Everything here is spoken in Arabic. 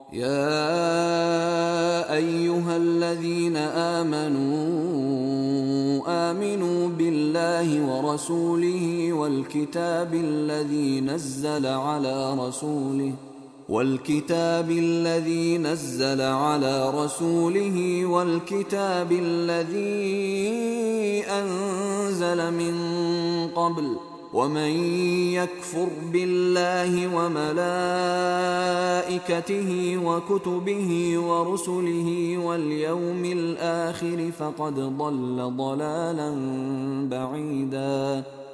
يا أيها الذين آمنوا بالله ورسوله والكتاب الذي نزل على رسوله والكتاب الذي أنزل من قبل، ومن يكفر بالله وملائكته وكتبه ورسله واليوم الآخر فقد ضل ضلالا بعيدا.